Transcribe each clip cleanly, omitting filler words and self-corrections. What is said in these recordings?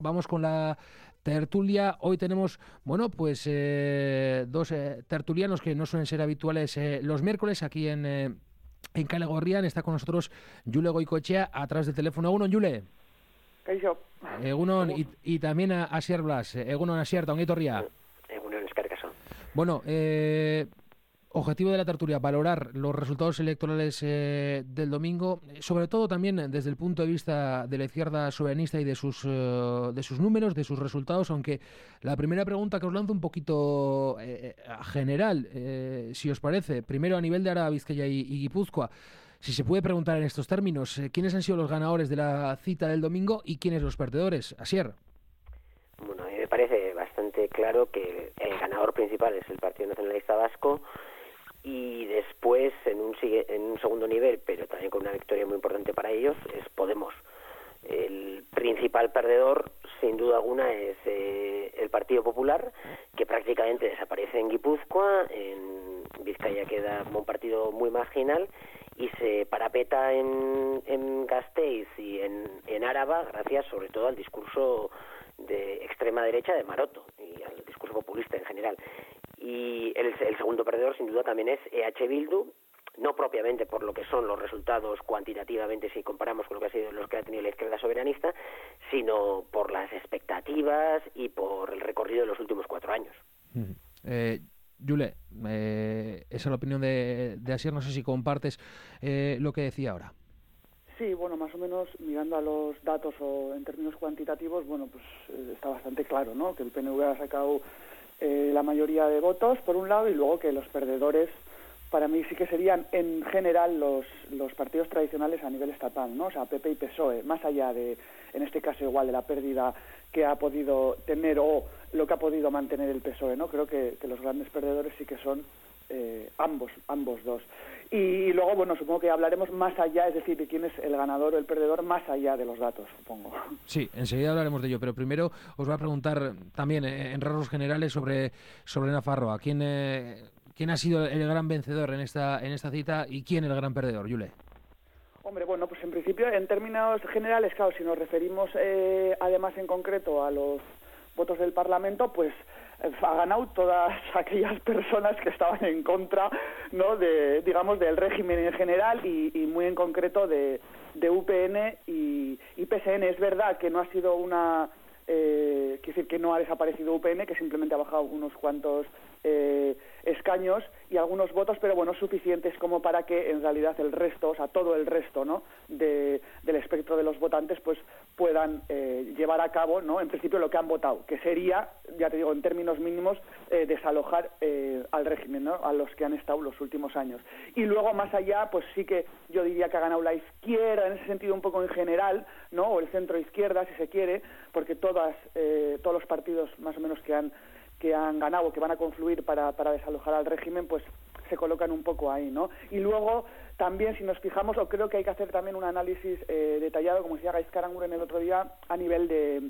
Vamos con la tertulia. Hoy tenemos, pues dos tertulianos que no suelen ser habituales los miércoles aquí en Kale Gorrian. Está con nosotros Jule Goicoechea a través del teléfono. Egunon, Jule. Kaixo. Egunon, y también a Asier Blas. Egunon, Asier, ongi etorria. Egunon, eskerrik asko. Bueno, objetivo de la tertulia, valorar los resultados electorales del domingo, sobre todo también desde el punto de vista de la izquierda soberanista y de sus números, de sus resultados, aunque la primera pregunta que os lanzo un poquito general, si os parece, primero a nivel de Araba, Vizcaya y Guipúzcoa, si se puede preguntar en estos términos, ¿quiénes han sido los ganadores de la cita del domingo y quiénes los perdedores? Asier. Bueno, a mí me parece bastante claro que el ganador principal es el Partido Nacionalista Vasco, y después en un segundo nivel, pero también con una victoria muy importante para ellos, es Podemos. El principal perdedor, sin duda alguna, es el Partido Popular, que prácticamente desaparece en Guipúzcoa. En Vizcaya queda como un partido muy marginal y se parapeta en Gasteiz y en Áraba, gracias sobre todo al discurso de extrema derecha de Maroto y al discurso populista en general. Y el segundo perdedor, sin duda, también es EH Bildu, no propiamente por lo que son los resultados cuantitativamente si comparamos con lo que ha sido los que ha tenido la izquierda soberanista, sino por las expectativas y por el recorrido de los últimos 4 años. Jule, esa es la opinión de Asier, no sé si compartes lo que decía ahora. Sí, bueno, más o menos mirando a los datos o en términos cuantitativos, bueno, pues está bastante claro, ¿no? Que el PNV ha sacado la mayoría de votos, por un lado, y luego que los perdedores, para mí sí que serían en general los partidos tradicionales a nivel estatal, ¿no? O sea, PP y PSOE, más allá de, en este caso igual, de la pérdida que ha podido tener o lo que ha podido mantener el PSOE, ¿no? Creo que los grandes perdedores sí que son ambos dos. Y luego, bueno, supongo que hablaremos más allá, es decir, de quién es el ganador o el perdedor más allá de los datos, supongo. Sí, enseguida hablaremos de ello, pero primero os voy a preguntar también en rasgos generales sobre Nafarroa. ¿Quién ha sido el gran vencedor en esta cita y quién el gran perdedor, Jule? Hombre, bueno, pues en principio, en términos generales, claro, si nos referimos además en concreto a los votos del Parlamento, pues ha ganado todas aquellas personas que estaban en contra, ¿no?, digamos, del régimen en general y muy en concreto de UPN y PSN. Es verdad que no ha sido quiero decir que no ha desaparecido UPN, que simplemente ha bajado unos cuantos escaños y algunos votos, pero bueno, suficientes como para que en realidad el resto, o sea, todo el resto, ¿no?, del espectro de los votantes, pues puedan llevar a cabo, ¿no?, en principio lo que han votado, que sería, ya te digo, en términos mínimos, desalojar al régimen, ¿no?, a los que han estado los últimos años. Y luego, más allá, pues sí que yo diría que ha ganado la izquierda, en ese sentido un poco en general, ¿no?, o el centro izquierda, si se quiere, porque todos los partidos más o menos que han ganado, que van a confluir para desalojar al régimen, pues se colocan un poco ahí, ¿no? Y luego también, si nos fijamos, o creo que hay que hacer también un análisis detallado, como decía Gaizka Aranguren el otro día, a nivel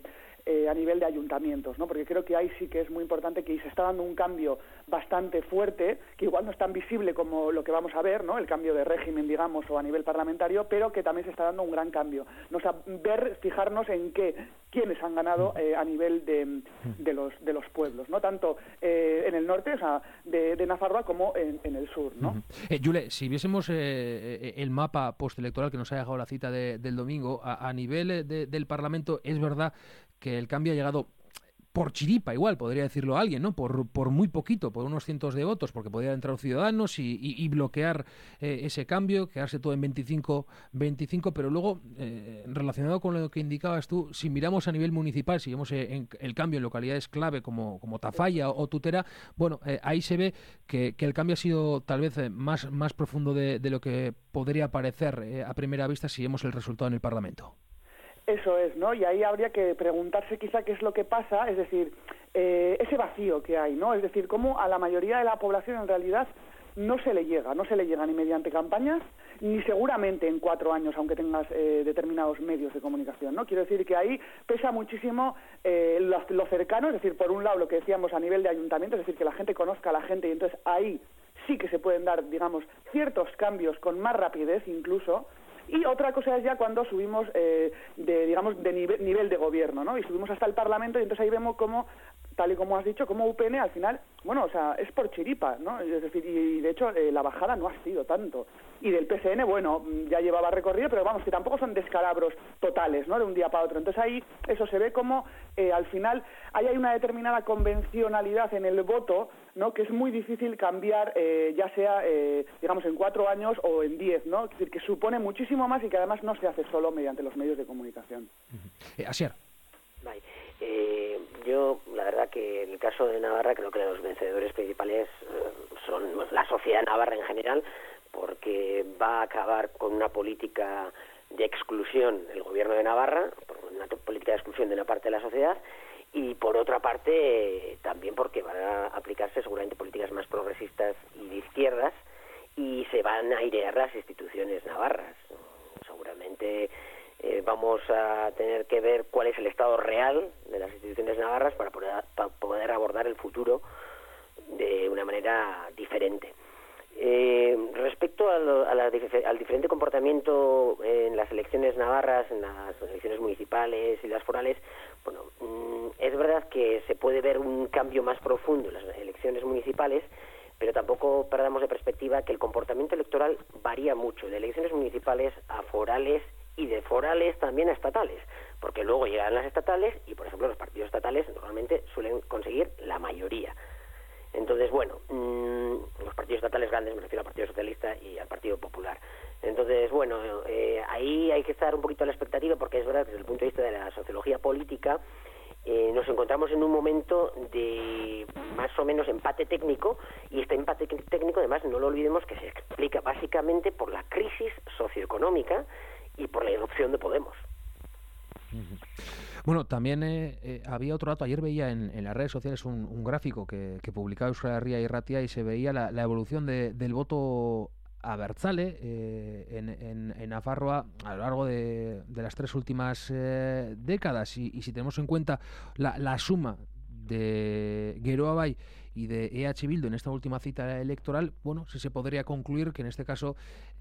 de ayuntamientos, ¿no? Porque creo que ahí sí que es muy importante que se está dando un cambio bastante fuerte, que igual no es tan visible como lo que vamos a ver, ¿no?, el cambio de régimen, digamos, o a nivel parlamentario, pero que también se está dando un gran cambio. O sea, fijarnos en quiénes han ganado a nivel de los pueblos, ¿no? Tanto en el norte, o sea, de Nafarroa, como en el sur, ¿no? Jule, si viésemos el mapa postelectoral que nos ha dejado la cita del domingo, a nivel del Parlamento, es verdad que el cambio ha llegado por chiripa, igual podría decirlo alguien, ¿no? Por muy poquito, por unos cientos de votos, porque podría entrar Ciudadanos y bloquear ese cambio, quedarse todo en 25, pero luego, relacionado con lo que indicabas tú, si miramos a nivel municipal, si vemos el cambio en localidades clave como Tafalla o Tutera, bueno, ahí se ve que el cambio ha sido tal vez más profundo de lo que podría parecer a primera vista si vemos el resultado en el Parlamento. Eso es, ¿no? Y ahí habría que preguntarse quizá qué es lo que pasa, es decir, ese vacío que hay, ¿no? Es decir, cómo a la mayoría de la población en realidad no se le llega ni mediante campañas, ni seguramente en 4 años, aunque tengas determinados medios de comunicación, ¿no? Quiero decir que ahí pesa muchísimo lo cercano, es decir, por un lado lo que decíamos a nivel de ayuntamiento, es decir, que la gente conozca a la gente y entonces ahí sí que se pueden dar, digamos, ciertos cambios con más rapidez incluso. Y otra cosa es ya cuando subimos de nivel de gobierno, ¿no? Y subimos hasta el Parlamento y entonces ahí vemos cómo, tal y como has dicho, como UPN al final, bueno, o sea, es por chiripa, ¿no? Es decir, y de hecho la bajada no ha sido tanto. Y del PSN, bueno, ya llevaba recorrido, pero vamos, que tampoco son descalabros totales, ¿no? De un día para otro. Entonces ahí eso se ve como al final hay una determinada convencionalidad en el voto, ¿no? Que es muy difícil cambiar, ya sea, digamos, en 4 años o en 10, ¿no? Es decir, que supone muchísimo más y que además no se hace solo mediante los medios de comunicación. Asier. Vale. Yo, la verdad que en el caso de Navarra creo que los vencedores principales son la sociedad navarra en general, porque va a acabar con una política de exclusión el gobierno de Navarra, una política de exclusión de una parte de la sociedad, y por otra parte también porque van a aplicarse seguramente políticas más progresistas y de izquierdas, y se van a airear las instituciones navarras. Seguramente vamos a tener que ver cuál es el estado real de las instituciones navarras para poder abordar el futuro de una manera diferente. Respecto al diferente comportamiento en las elecciones navarras, en las elecciones municipales y las forales, bueno, es verdad que se puede ver un cambio más profundo en las elecciones municipales, pero tampoco perdamos de perspectiva que el comportamiento electoral varía mucho, de elecciones municipales a forales y de forales también a estatales, porque luego llegan las estatales y, por ejemplo, los partidos estatales normalmente suelen conseguir la mayoría. Entonces, bueno, los partidos estatales grandes, me refiero al Partido Socialista y al Partido Popular. Entonces, bueno, ahí hay que estar un poquito a la expectativa, porque es verdad que desde el punto de vista de la sociología política nos encontramos en un momento de más o menos empate técnico, y este empate técnico, además, no lo olvidemos, que se explica básicamente por la crisis socioeconómica y por la irrupción de Podemos. Bueno, también había otro dato. Ayer veía en las redes sociales un gráfico que publicaba Euskal Herria y Ratia, y se veía la evolución del voto abertzale en Nafarroa a lo largo de las 3 últimas décadas. Y si tenemos en cuenta la suma de Geroa Bai y de EH Bildu en esta última cita electoral, bueno, sí se podría concluir que en este caso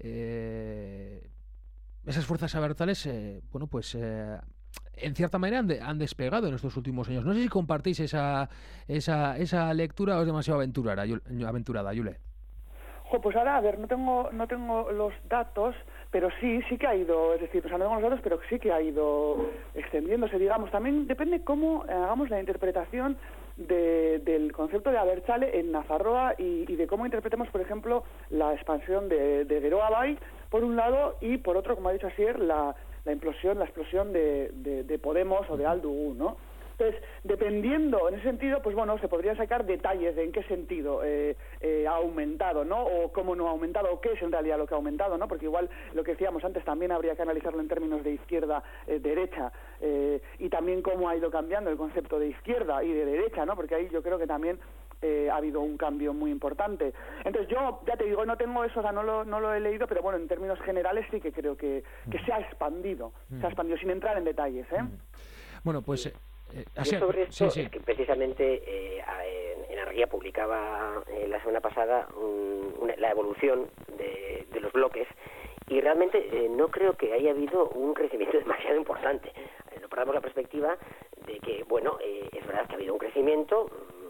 esas fuerzas abertzales, bueno, pues en cierta manera han despegado en estos últimos años. No sé si compartís esa lectura o es demasiado aventurada, Yule. Pues ahora, a ver, no tengo los datos, pero sí que ha ido, es decir, no tengo los datos, pero sí que ha ido extendiéndose, digamos. También depende cómo hagamos la interpretación del concepto de abertzale en Nafarroa y de cómo interpretemos, por ejemplo, la expansión de Geroa Bai, por un lado, y por otro, como ha dicho Asier, la explosión de Podemos o de Aldugu, ¿no? Entonces, dependiendo, en ese sentido, pues bueno, se podrían sacar detalles de en qué sentido ha aumentado, ¿no? O cómo no ha aumentado, o qué es en realidad lo que ha aumentado, ¿no? Porque igual lo que decíamos antes también habría que analizarlo en términos de izquierda-derecha, y también cómo ha ido cambiando el concepto de izquierda y de derecha, ¿no? Porque ahí yo creo que también ha habido un cambio muy importante. Entonces yo, ya te digo, no tengo eso, o sea, no lo he leído, pero bueno, en términos generales sí que creo que se ha expandido sin entrar en detalles, ¿eh? Bueno, pues... Yo sobre esto, es que precisamente en Argia publicaba la semana pasada la evolución de los bloques, y realmente no creo que haya habido un crecimiento demasiado importante. No perdamos la perspectiva de que, bueno, es verdad que ha habido un crecimiento,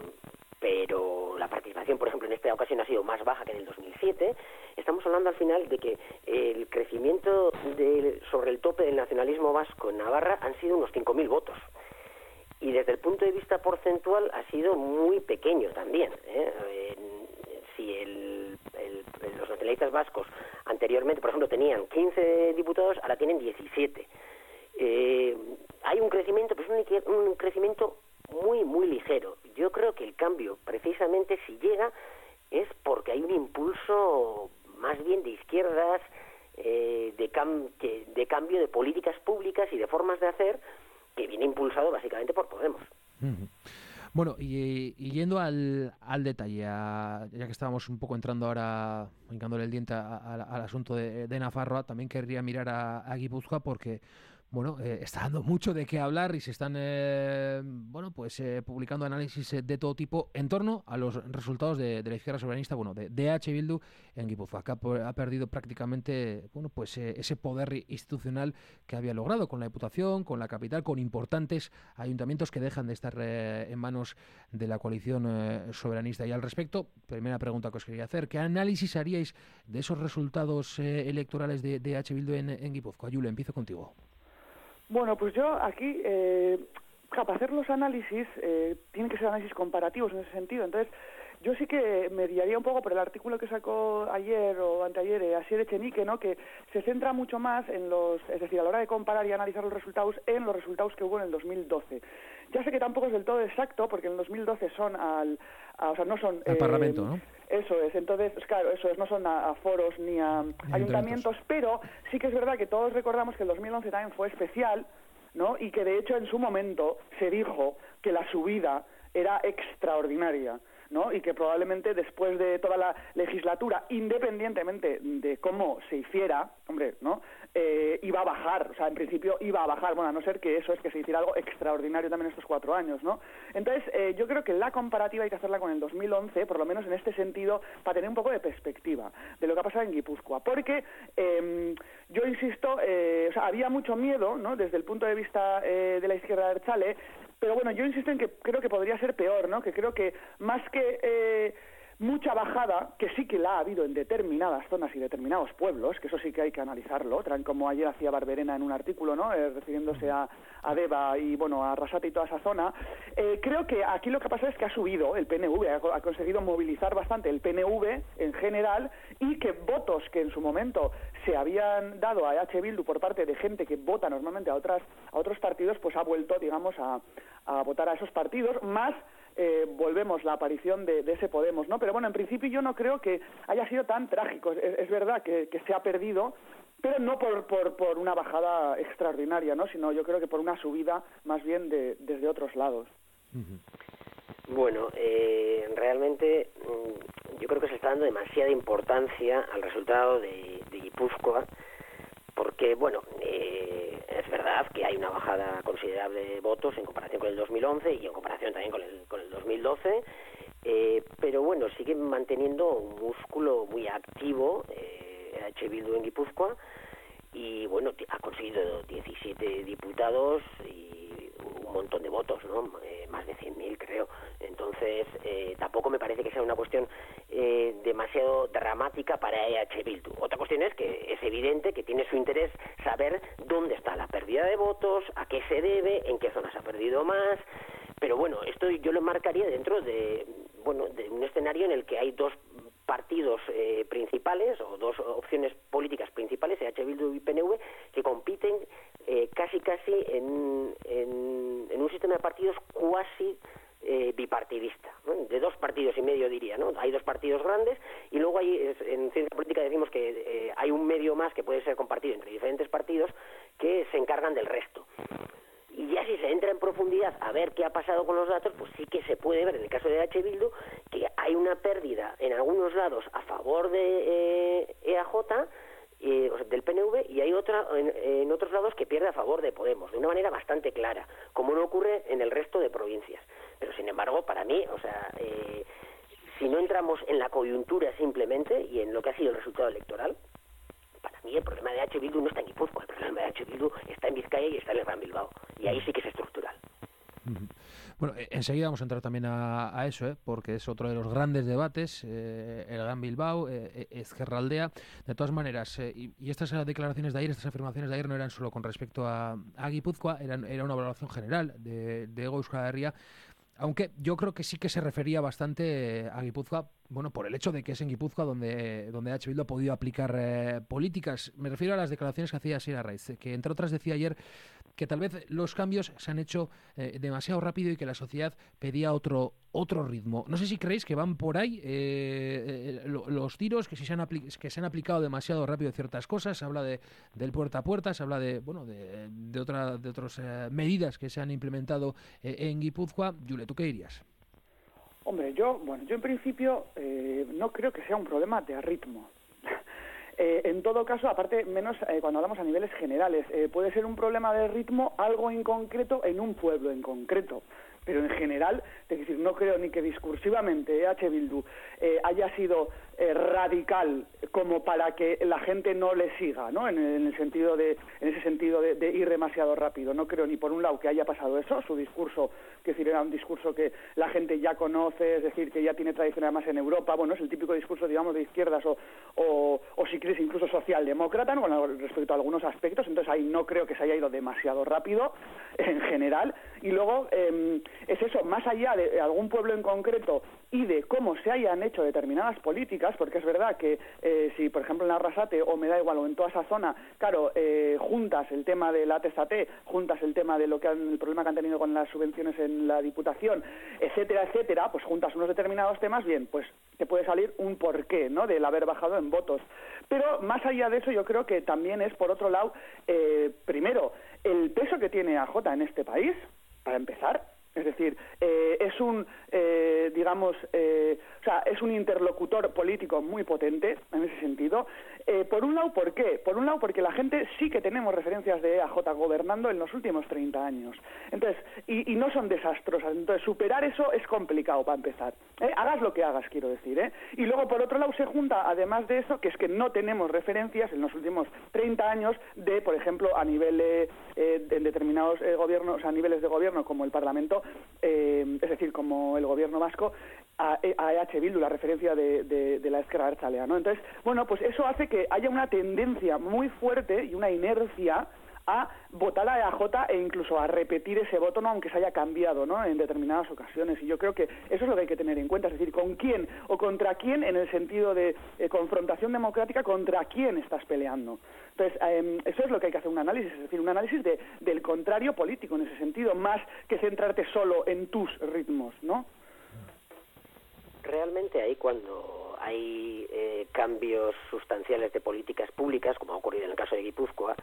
pero la participación, por ejemplo, en esta ocasión ha sido más baja que en el 2007. Estamos hablando al final de que el crecimiento sobre el tope del nacionalismo vasco en Navarra han sido unos 5.000 votos. Y desde el punto de vista porcentual ha sido muy pequeño también. Si los nacionalistas vascos anteriormente, por ejemplo, tenían 15 diputados, ahora tienen 17. Hay un crecimiento, pero es un crecimiento muy, muy ligero. Yo creo que el cambio, precisamente, si llega, es porque hay un impulso más bien de izquierdas, de cambio de políticas públicas y de formas de hacer, que viene impulsado básicamente por Podemos. Bueno, y yendo al detalle, ya que estábamos un poco entrando ahora, hincándole el diente al asunto de Nafarroa, también querría mirar a Guipúzcoa, porque bueno, está dando mucho de qué hablar y se están publicando análisis de todo tipo en torno a los resultados de la izquierda soberanista, de EH Bildu en Guipúzcoa, que ha perdido prácticamente ese poder institucional que había logrado con la Diputación, con la capital, con importantes ayuntamientos que dejan de estar en manos de la coalición soberanista. Y al respecto, primera pregunta que os quería hacer, ¿qué análisis haríais de esos resultados electorales de EH Bildu en Guipúzcoa? Yule, empiezo contigo. Bueno, pues yo aquí, para hacer los análisis, tienen que ser análisis comparativos en ese sentido. Entonces, yo sí que me guiaría un poco por el artículo que sacó ayer o anteayer Asier Echenique, ¿no?, que se centra mucho más en es decir, a la hora de comparar y analizar los resultados, en los resultados que hubo en el 2012. Ya sé que tampoco es del todo exacto, porque en el 2012 son no son... Al Parlamento, ¿no? Eso es, entonces, claro, no son a foros ni a ayuntamientos, pero sí que es verdad que todos recordamos que el 2011 también fue especial, ¿no?, y que de hecho en su momento se dijo que la subida era extraordinaria, ¿no?, y que probablemente después de toda la legislatura, independientemente de cómo se hiciera, hombre, ¿no?, iba a bajar, o sea, en principio iba a bajar, bueno, a no ser que eso es que se hiciera algo extraordinario también estos 4 años, ¿no? Entonces, yo creo que la comparativa hay que hacerla con el 2011, por lo menos en este sentido, para tener un poco de perspectiva de lo que ha pasado en Guipúzcoa, porque yo insisto, había mucho miedo, ¿no?, desde el punto de vista de la izquierda abertzale, pero bueno, yo insisto en que creo que podría ser peor, ¿no?, que creo que más que mucha bajada, que sí que la ha habido en determinadas zonas y determinados pueblos, que eso sí que hay que analizarlo, como ayer hacía Barberena en un artículo, ¿no?, refiriéndose a Deva y, bueno, a Arrasate y toda esa zona. Creo que aquí lo que pasa es que ha subido el PNV, ha conseguido movilizar bastante el PNV en general, y que votos que en su momento se habían dado a EH Bildu por parte de gente que vota normalmente a otros partidos, pues ha vuelto, digamos, a votar a esos partidos, más volvemos la aparición de ese Podemos, ¿no? Pero bueno, en principio yo no creo que haya sido tan trágico. Es verdad que se ha perdido, pero no por una bajada extraordinaria, ¿no?, sino yo creo que por una subida más bien desde otros lados. Bueno, realmente yo creo que se está dando demasiada importancia al resultado de Guipúzcoa, porque, bueno, es verdad que hay una bajada considerable de votos en comparación con el 2011 y en comparación también con el 2012, pero bueno, sigue manteniendo un músculo muy activo EH Bildu en Guipúzcoa, y bueno, ha conseguido 17 diputados y un montón de votos, ¿no?, más de 100.000 creo. Entonces tampoco me parece que sea una cuestión demasiado dramática para EH Bildu. Otra cuestión es que es evidente que tiene su interés saber dónde está la pérdida de votos, a qué se debe, en qué zonas ha perdido más, pero bueno, esto yo lo marcaría dentro de un escenario en el que hay dos partidos principales o dos opciones políticas principales, EH Bildu y PNV, que compiten casi en un sistema de partidos cuasi bipartidista, ¿no?, de 2 partidos y medio diría, ¿no? Hay 2 partidos grandes y luego en ciencia política decimos que hay un medio más que puede ser compartido entre diferentes partidos que se encargan del resto. Y ya si se entra en profundidad a ver qué ha pasado con los datos, pues sí que se puede ver en el caso de EH Bildu que hay una pérdida en algunos lados a favor de EAJ, del PNV, y hay otra en otros lados que pierde a favor de Podemos, de una manera bastante clara, como no ocurre en el resto de provincias. Pero sin embargo, para mí, si no entramos en la coyuntura simplemente y en lo que ha sido el resultado electoral, para mí el problema de EH Bildu no está en Guipúzcoa, el problema de EH Bildu está en Vizcaya y está en el Gran Bilbao, y ahí sí que es estructural. Bueno, enseguida vamos a entrar también a eso, porque es otro de los grandes debates, el Gran Bilbao, Ezkerraldea. De todas maneras, y estas declaraciones de ayer, estas afirmaciones de ayer no eran solo con respecto a Guipúzcoa, era una valoración general de Hego Euskal Herria, aunque yo creo que sí que se refería bastante a Guipúzcoa, bueno, por el hecho de que es en Guipúzcoa donde EH Bildu ha podido aplicar políticas. Me refiero a las declaraciones que hacía Asier Arraiz, que entre otras decía ayer que tal vez los cambios se han hecho demasiado rápido y que la sociedad pedía otro ritmo. No sé si creéis que van por ahí los tiros, que se han aplicado demasiado rápido ciertas cosas. Se habla del puerta a puerta, se habla de otras medidas que se han implementado en Guipúzcoa. Yule, ¿tú qué dirías? Hombre, yo en principio no creo que sea un problema de ritmo. En todo caso, aparte, menos cuando hablamos a niveles generales, puede ser un problema de ritmo, algo en concreto, en un pueblo en concreto. Pero en general, es decir, no creo ni que discursivamente EH Bildu haya sido radical como para que la gente no le siga, ¿no? En ese sentido de ir demasiado rápido. No creo ni por un lado que haya pasado eso, su discurso, que decir, era un discurso que la gente ya conoce, es decir, que ya tiene tradición además en Europa, bueno, es el típico discurso, digamos, de izquierdas o si quieres incluso socialdemócrata, ¿no? Bueno, respecto a algunos aspectos, entonces ahí no creo que se haya ido demasiado rápido en general. Y luego es eso, más allá de algún pueblo en concreto y de cómo se hayan hecho determinadas políticas, porque es verdad que si, por ejemplo, en Arrasate, o me da igual, o en toda esa zona, claro, juntas el tema de la ATST, juntas el tema de el problema que han tenido con las subvenciones en la Diputación, etcétera, etcétera, pues juntas unos determinados temas, bien, pues te puede salir un porqué, ¿no?, del haber bajado en votos. Pero más allá de eso, yo creo que también es, por otro lado, primero, el peso que tiene AJ en este país, para empezar. Es decir, es un, es un interlocutor político muy potente en ese sentido. Por un lado, ¿por qué? Por un lado, porque la gente sí que tenemos referencias de EAJ gobernando en los últimos 30 años. Entonces, y no son desastrosas. Entonces, superar eso es complicado para empezar. Hagas lo que hagas, quiero decir. Y luego, por otro lado, se junta, además de eso, que es que no tenemos referencias en los últimos 30 años de, por ejemplo, a nivel en determinados gobiernos, a niveles de gobierno como el Parlamento, es decir, como el gobierno vasco, a EH Bildu, la referencia de la Ezker Abertzalea, ¿no? Entonces, bueno, pues eso hace que haya una tendencia muy fuerte y una inercia a votar a EAJ e incluso a repetir ese voto, ¿no?, aunque se haya cambiado, ¿no?, en determinadas ocasiones. Y yo creo que eso es lo que hay que tener en cuenta, es decir, con quién o contra quién, en el sentido de confrontación democrática, contra quién estás peleando. Entonces, eso es lo que hay que hacer un análisis, es decir, un análisis del contrario político en ese sentido, más que centrarte solo en tus ritmos, ¿no? Realmente ahí, cuando hay cambios sustanciales de políticas públicas, como ha ocurrido en el caso de Guipúzcoa,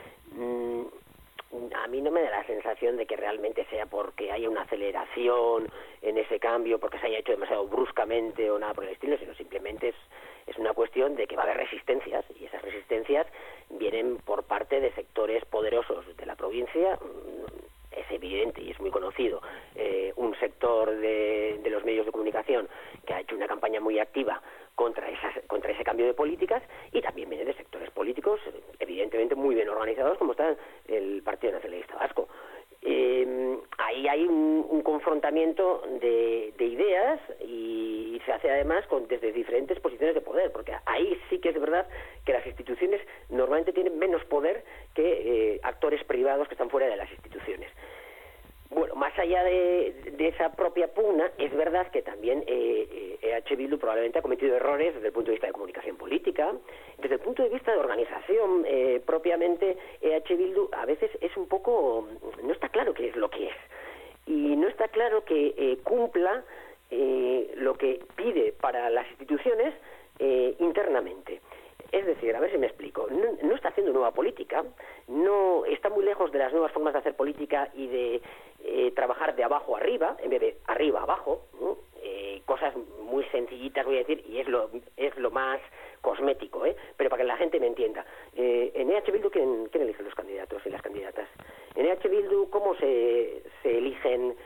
a mí no me da la sensación de que realmente sea porque haya una aceleración en ese cambio, porque se haya hecho demasiado bruscamente o nada por el estilo, sino simplemente es una cuestión de que va a haber resistencias, y esas resistencias vienen por parte de sectores poderosos de la provincia. Es evidente y es muy conocido un sector de los medios de comunicación que ha hecho una campaña muy activa contra ese cambio de políticas, y también viene de sectores políticos evidentemente muy bien organizados, como está el Partido Nacionalista Vasco. Ahí hay un confrontamiento de ideas, y se hace además desde diferentes posiciones de poder, porque ahí sí que es verdad que las instituciones normalmente tienen menos poder que actores privados que están fuera de las instituciones. Bueno, más allá de esa propia pugna, es verdad que también EH Bildu probablemente ha cometido errores desde el punto de vista de comunicación política. Desde el punto de vista de organización, propiamente, EH Bildu a veces es un poco... no está claro qué es lo que es. Y no está claro que cumpla lo que pide para las instituciones internamente. Es decir, a ver si me explico, no está haciendo nueva política, no está muy lejos de las nuevas formas de hacer política y de trabajar de abajo arriba, en vez de arriba abajo, ¿no? Cosas muy sencillitas, voy a decir, y es lo más cosmético, pero para que la gente me entienda. En EH Bildu, ¿quién elige los candidatos y las candidatas? En EH Bildu, ¿cómo se eligen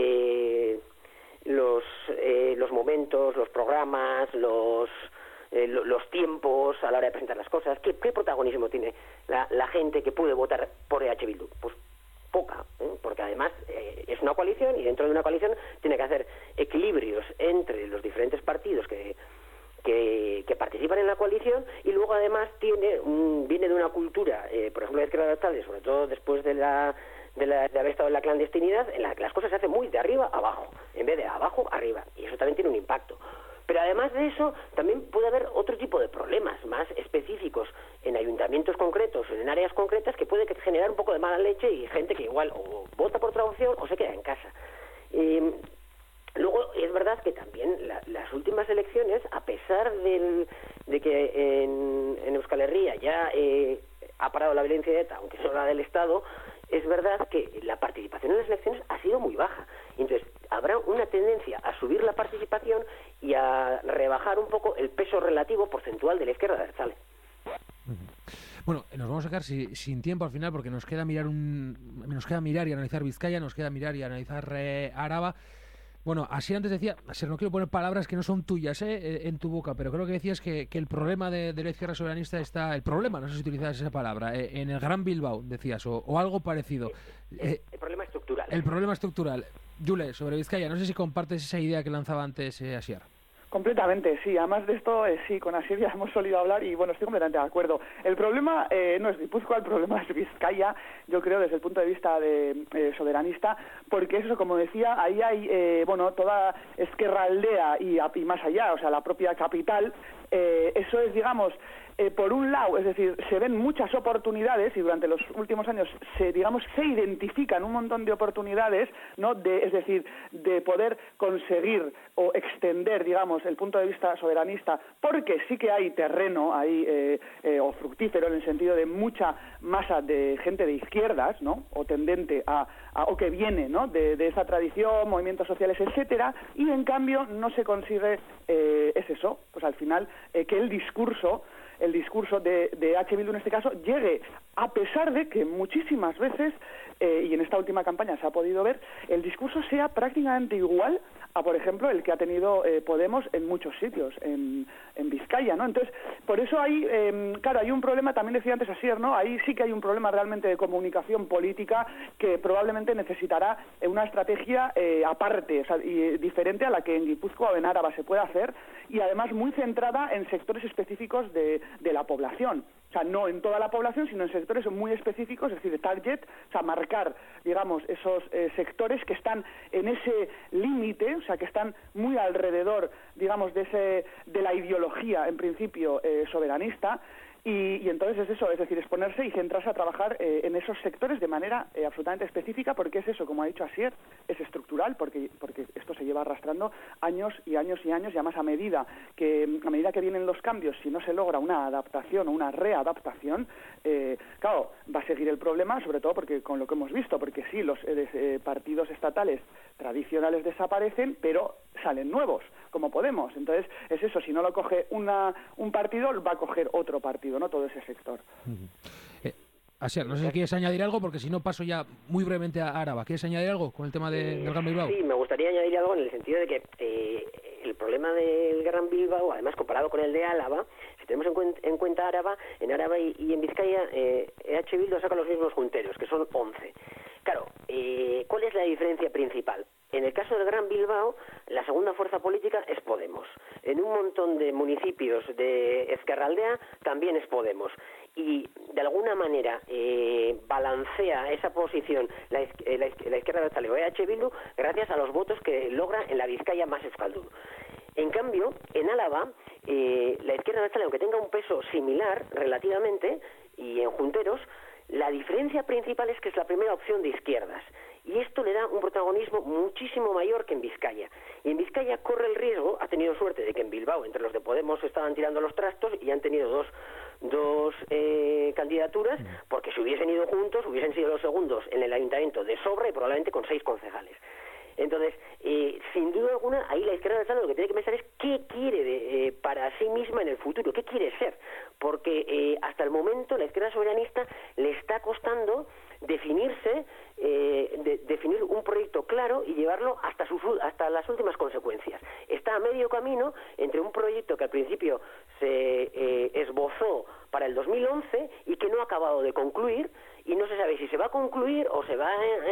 los momentos, los programas, los tiempos a la hora de presentar las cosas? ¿Qué protagonismo tiene la gente que puede votar por EH Bildu? Pues poca, porque además es una coalición, y dentro de una coalición tiene que hacer equilibrios entre los diferentes partidos que participan en la coalición, y luego además viene de una cultura, por ejemplo, de Izquierda Abertzale, sobre todo después de haber estado en la clandestinidad, en la que las cosas se hacen muy de arriba abajo, en vez de abajo arriba, y eso también tiene un impacto. Pero además de eso, también puede haber otro tipo de problemas más específicos en ayuntamientos concretos, en áreas concretas, que puede generar un poco de mala leche, y gente que igual o vota por otra opción o se queda en casa. Luego, es verdad que también las últimas elecciones, a pesar de que en Euskal Herria ya ha parado la violencia de ETA, aunque no la del Estado, es verdad que la participación en las elecciones ha sido muy baja. Entonces, habrá una tendencia a subir la participación y a rebajar un poco el peso relativo porcentual de la Izquierda Abertzale. Bueno, nos vamos a quedar sin tiempo al final porque nos queda mirar y analizar Vizcaya, nos queda mirar y analizar Araba. Bueno, así antes decía, no quiero poner palabras que no son tuyas en tu boca, pero creo que decías que el problema de la izquierda soberanista está, el problema, no sé si utilizas esa palabra, en el Gran Bilbao, decías, o algo parecido. El problema estructural. El problema estructural. Jule, sobre Vizcaya, no sé si compartes esa idea que lanzaba antes Asier. Completamente, sí. Además de esto, sí, con Asier ya hemos solido hablar y, bueno, estoy completamente de acuerdo. El problema no es Guipúzcoa, el problema es Vizcaya, yo creo, desde el punto de vista soberanista, porque eso, como decía, ahí hay, toda Ezkerraldea y más allá, o sea, la propia capital, eso es, digamos, por un lado, es decir, se ven muchas oportunidades y durante los últimos años se identifican un montón de oportunidades, ¿no? Es decir, de poder conseguir o extender, digamos, el punto de vista soberanista, porque sí que hay terreno ahí o fructífero en el sentido de mucha masa de gente de izquierdas, ¿no? O tendente o que viene, ¿no? De esa tradición, movimientos sociales, etcétera, y en cambio no se consigue, es eso, pues al final que el discurso de H. Bildu en este caso llegue, a pesar de que muchísimas veces, y en esta última campaña se ha podido ver, el discurso sea prácticamente igual a, por ejemplo, el que ha tenido Podemos en muchos sitios, en Vizcaya, ¿no? Entonces, por eso hay, claro, hay un problema, también decía antes Asier, ¿no? Ahí sí que hay un problema realmente de comunicación política que probablemente necesitará una estrategia aparte, o sea, y diferente a la que en Guipúzcoa o en Áraba se puede hacer, y además muy centrada en sectores específicos de la población. O sea, no en toda la población, sino en sectores muy específicos, es decir, de target, o sea, marcar, digamos, esos sectores que están en ese límite, o sea, que están muy alrededor, digamos, de la ideología, en principio, soberanista. Y entonces es eso, es decir, exponerse y centrarse a trabajar en esos sectores de manera absolutamente específica, porque es eso, como ha dicho Asier, es estructural, porque esto se lleva arrastrando años y años y años, y además a medida que vienen los cambios, si no se logra una adaptación o una readaptación, claro, va a seguir el problema, sobre todo porque con lo que hemos visto, porque sí, los partidos estatales tradicionales desaparecen, pero salen nuevos, como Podemos. Entonces, es eso, si no lo coge un partido, va a coger otro partido, ¿no? Todo ese sector. Asier, no sé si quieres añadir algo, porque si no paso ya muy brevemente a Áraba. ¿Quieres añadir algo con el tema del Gran Bilbao? Sí, me gustaría añadir algo en el sentido de que el problema del Gran Bilbao, además comparado con el de Álava, si tenemos en cuenta Árava, en Árava y en Vizcaya, H. Bildu saca los mismos junteros, que son 11. Claro, ¿cuál es la diferencia principal? En el caso del Gran Bilbao, la segunda fuerza política es Podemos. En un montón de municipios de Ezkerraldea también es Podemos. Y de alguna manera balancea esa posición la izquierda de Taleo H. Bildu gracias a los votos que logra en la Vizcaya más euskaldun. En cambio, en Álava, la izquierda de Taleo, aunque tenga un peso similar relativamente, y en Junteros, la diferencia principal es que es la primera opción de izquierdas. Y esto le da un protagonismo muchísimo mayor que en Vizcaya. Y en Vizcaya corre el riesgo, ha tenido suerte de que en Bilbao, entre los de Podemos, estaban tirando los trastos y han tenido dos candidaturas, porque si hubiesen ido juntos, hubiesen sido los segundos en el ayuntamiento de sobra y probablemente con 6 concejales. Entonces, sin duda alguna, ahí la izquierda de Taleo lo que tiene que pensar es qué quiere para sí misma en el futuro, qué quiere ser. Porque hasta el momento la izquierda soberanista le está costando definirse, definir un proyecto claro y llevarlo hasta las últimas consecuencias. Está a medio camino entre un proyecto que al principio se esbozó para el 2011 y que no ha acabado de concluir, y no se sabe si se va a concluir o se va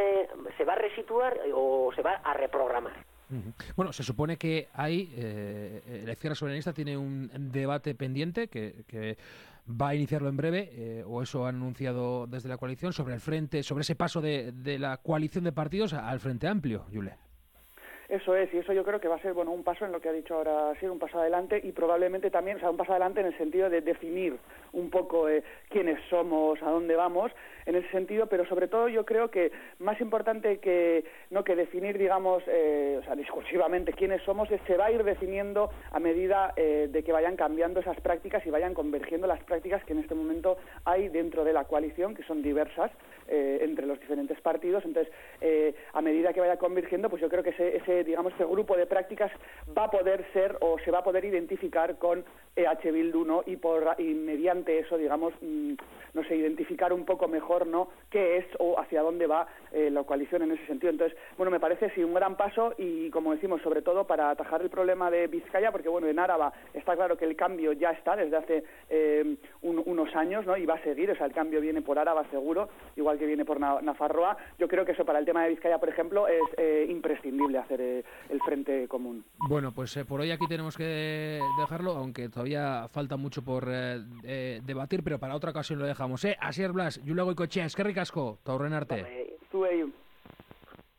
a resituar o se va a reprogramar. Bueno, se supone que hay la izquierda soberanista tiene un debate pendiente que va a iniciarlo en breve, o eso han anunciado desde la coalición, sobre ese paso de la coalición de partidos al Frente Amplio, Jule. Eso es, y eso yo creo que va a ser, bueno, un paso en lo que ha dicho ahora, sí, un paso adelante, y probablemente también, o sea, un paso adelante en el sentido de definir un poco quiénes somos, a dónde vamos, en ese sentido, pero sobre todo yo creo que más importante que definir, digamos, o sea, discursivamente quiénes somos, se va a ir definiendo a medida de que vayan cambiando esas prácticas y vayan convergiendo las prácticas que en este momento hay dentro de la coalición, que son diversas entre los diferentes partidos. Entonces, a medida que vaya convergiendo, pues yo creo que ese digamos, ese grupo de prácticas va a poder ser o se va a poder identificar con EH Bildu, ¿no? Y mediante eso, digamos, no sé, identificar un poco mejor, ¿no?, qué es o hacia dónde va la coalición en ese sentido. Entonces, bueno, me parece sí un gran paso y, como decimos, sobre todo para atajar el problema de Vizcaya, porque, bueno, en Áraba está claro que el cambio ya está desde hace unos años, ¿no?, y va a seguir, o sea, el cambio viene por Áraba seguro, igual que viene por Nafarroa. Yo creo que eso para el tema de Vizcaya, por ejemplo, es imprescindible hacer el frente común. Bueno, pues por hoy aquí tenemos que dejarlo, aunque todavía falta mucho por debatir, pero para otra ocasión lo dejamos. Asier Blas, Julia Goikoetxea, eskerrik asko, ta aurren arte. Zuei.